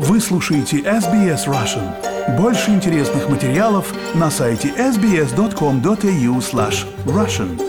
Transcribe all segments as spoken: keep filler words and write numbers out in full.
Вы слушаете эс би эс Russian. Больше интересных материалов на сайте эс би эс точка ком точка эй ю слэш Russian.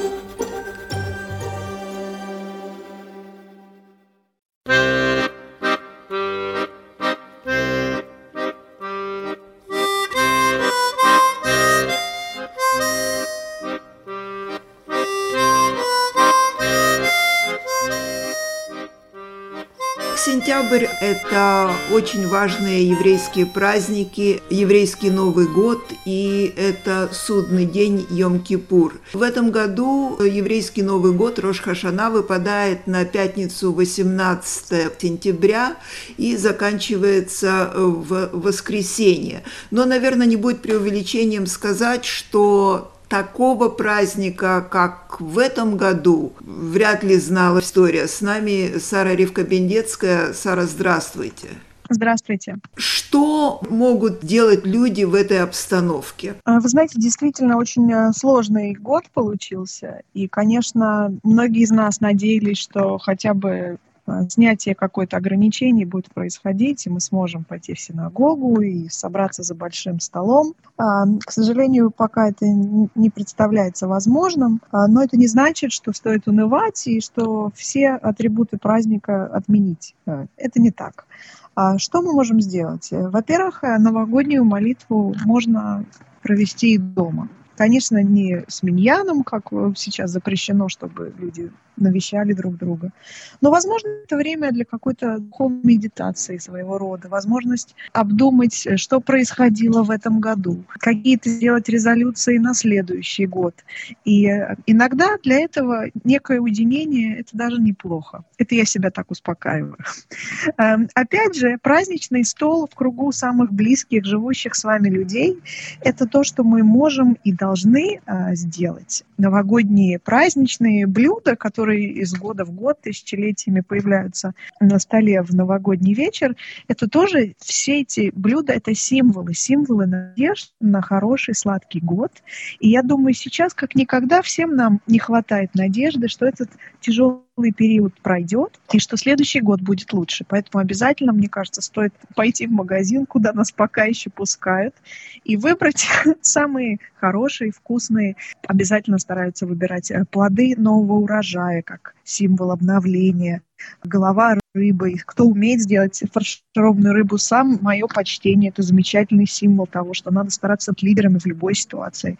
Сентябрь – это очень важные еврейские праздники, еврейский Новый год, и это судный день Йом-Кипур. В этом году еврейский Новый год, Рош ха-Шана, выпадает на пятницу восемнадцатое сентября и заканчивается в воскресенье. Но, наверное, не будет преувеличением сказать, что такого праздника, как в этом году, вряд ли знала история. С нами Сара Ривка-Бендецкая. Сара, здравствуйте. Здравствуйте. Что могут делать люди в этой обстановке? Вы знаете, действительно очень сложный год получился. И, конечно, многие из нас надеялись, что хотя бы снятие какой-то ограничений будет происходить, и мы сможем пойти в синагогу и собраться за большим столом. К сожалению, пока это не представляется возможным, но это не значит, что стоит унывать и что все атрибуты праздника отменить. Это не так. Что мы можем сделать? Во-первых, новогоднюю молитву можно провести дома. Конечно, не с миньяном, как сейчас запрещено, чтобы люди навещали друг друга. Но, возможно, это время для какой-то духовной медитации своего рода, возможность обдумать, что происходило в этом году, какие-то сделать резолюции на следующий год. И иногда для этого некое уединение – это даже неплохо. Это я себя так успокаиваю. Опять же, праздничный стол в кругу самых близких, живущих с вами людей – это то, что мы можем и должны сделать. Новогодние праздничные блюда, которые из года в год, тысячелетиями появляются на столе в новогодний вечер, это тоже все эти блюда, это символы, символы надежд на хороший сладкий год. И я думаю, сейчас как никогда всем нам не хватает надежды, что этот тяжелый период пройдет и что следующий год будет лучше. Поэтому обязательно, мне кажется, стоит пойти в магазин, куда нас пока еще пускают, и выбрать самые хорошие, вкусные. Обязательно стараются выбирать плоды нового урожая, как символ обновления. Голова рыбы. Кто умеет сделать фаршированную рыбу сам, мое почтение. Это замечательный символ того, что надо стараться быть лидерами в любой ситуации.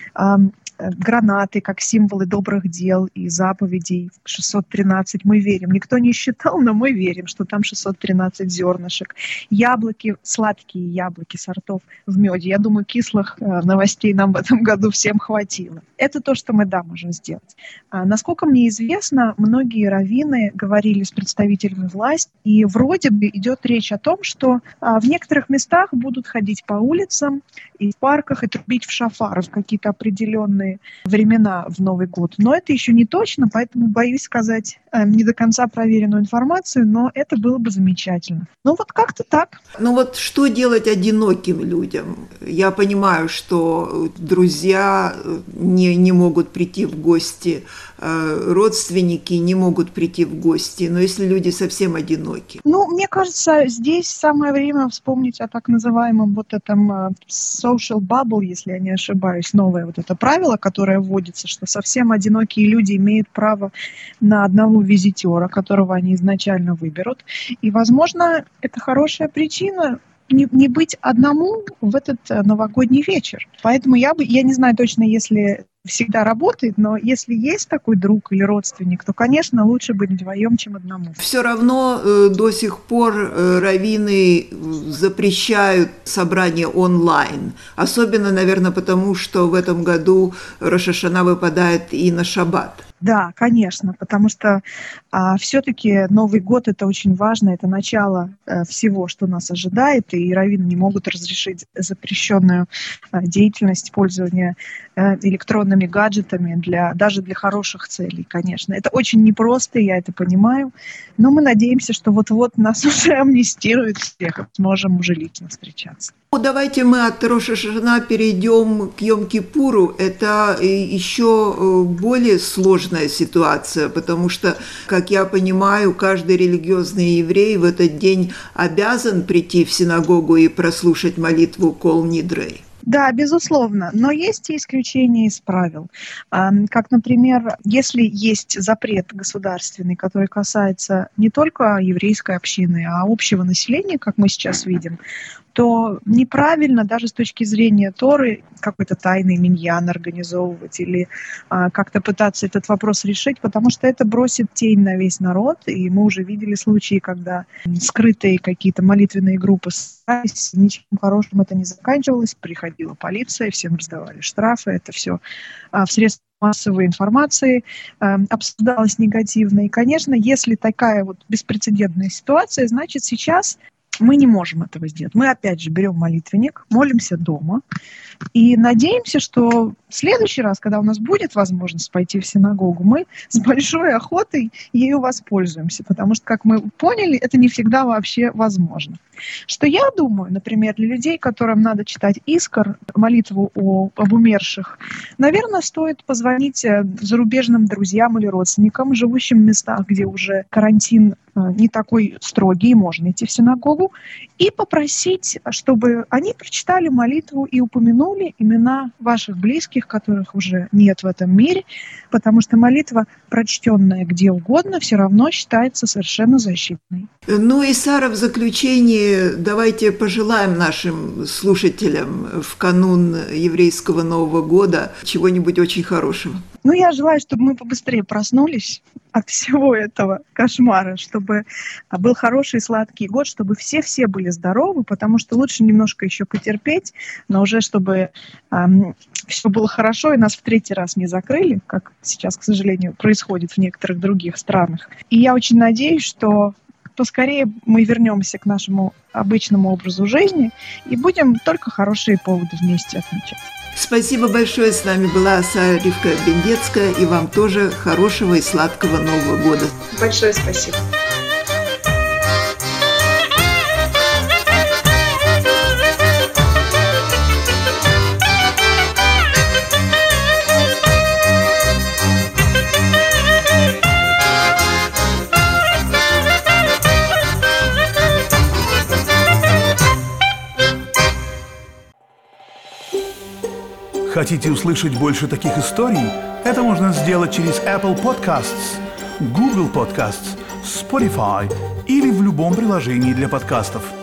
Гранаты как символы добрых дел и заповедей. шестьсот тринадцать мы верим. Никто не считал, но мы верим, что там шестьсот тринадцать зернышек. Яблоки, сладкие яблоки сортов в меде. Я думаю, кислых новостей нам в этом году всем хватило. Это то, что мы, да, можем сделать. А, насколько мне известно, многие раввины говорили с представителями власти, и вроде бы идет речь о том, что а, в некоторых местах будут ходить по улицам и в парках и трубить в шафар в какие-то определенные времена в Новый год. Но это еще не точно, поэтому боюсь сказать э, не до конца проверенную информацию, но это было бы замечательно. Ну вот как-то так. Ну вот что делать одиноким людям? Я понимаю, что друзья не, не могут прийти в гости, э, родственники не могут прийти в гости, но если люди совсем одиноки? Ну, мне кажется, здесь самое время вспомнить о так называемом вот этом э, social bubble, если я не ошибаюсь, новое вот это правило, которое вводится, что совсем одинокие люди имеют право на одного визитера, которого они изначально выберут. И, возможно, это хорошая причина не, не быть одному в этот новогодний вечер. Поэтому я бы, я не знаю точно, если всегда работает, но если есть такой друг или родственник, то, конечно, лучше быть вдвоем, чем одному. Все равно э, до сих пор э, раввины запрещают собрания онлайн. Особенно, наверное, потому что в этом году Рош ха-Шана выпадает и на шаббат. Да, конечно, потому что а, все-таки Новый год – это очень важно, это начало а, всего, что нас ожидает, и раввины не могут разрешить запрещенную а, деятельность пользования а, электронными гаджетами для, даже для хороших целей, конечно. Это очень непросто, я это понимаю, но мы надеемся, что вот-вот нас уже амнистируют всех, и сможем уже лично встречаться. Ну, давайте мы от Рош ха-Шана перейдем к Йом-Кипуру. Это еще более сложный сложная ситуация, потому что, как я понимаю, каждый религиозный еврей в этот день обязан прийти в синагогу и прослушать молитву Кол Нидрей. Да, безусловно, но есть и исключения из правил. Как, например, если есть запрет государственный, который касается не только еврейской общины, а общего населения, как мы сейчас видим, то неправильно даже с точки зрения Торы какой-то тайный миньян организовывать или а, как-то пытаться этот вопрос решить, потому что это бросит тень на весь народ, и мы уже видели случаи, когда скрытые какие-то молитвенные группы ссорились, ничем хорошим это не заканчивалось, приходила полиция, всем раздавали штрафы, это все а, в средствах массовой информации э, обсуждалось негативно. И, конечно, если такая вот беспрецедентная ситуация, значит, сейчас мы не можем этого сделать. Мы, опять же, берем молитвенник, молимся дома и надеемся, что в следующий раз, когда у нас будет возможность пойти в синагогу, мы с большой охотой ею воспользуемся, потому что, как мы поняли, это не всегда вообще возможно. Что я думаю, например, для людей, которым надо читать Искар, молитву о, об умерших, наверное, стоит позвонить зарубежным друзьям или родственникам, живущим в местах, где уже карантин не такой строгий, можно идти в синагогу, и попросить, чтобы они прочитали молитву и упомянули имена ваших близких, которых уже нет в этом мире, потому что молитва, прочтенная где угодно, все равно считается совершенно защитной. Ну и, Сара, в заключение давайте пожелаем нашим слушателям в канун еврейского Нового года чего-нибудь очень хорошего. Ну, я желаю, чтобы мы побыстрее проснулись от всего этого кошмара, чтобы был хороший сладкий год, чтобы все-все были здоровы, потому что лучше немножко еще потерпеть, но уже чтобы эм, все было хорошо и нас в третий раз не закрыли, как сейчас, к сожалению, происходит в некоторых других странах. И я очень надеюсь, что поскорее мы вернемся к нашему обычному образу жизни и будем только хорошие поводы вместе отмечать. Спасибо большое. С нами была Сара Ривка Бендецкая. И вам тоже хорошего и сладкого Нового года. Большое спасибо. Хотите услышать больше таких историй? Это можно сделать через Apple Podcasts, Google Podcasts, Spotify или в любом приложении для подкастов.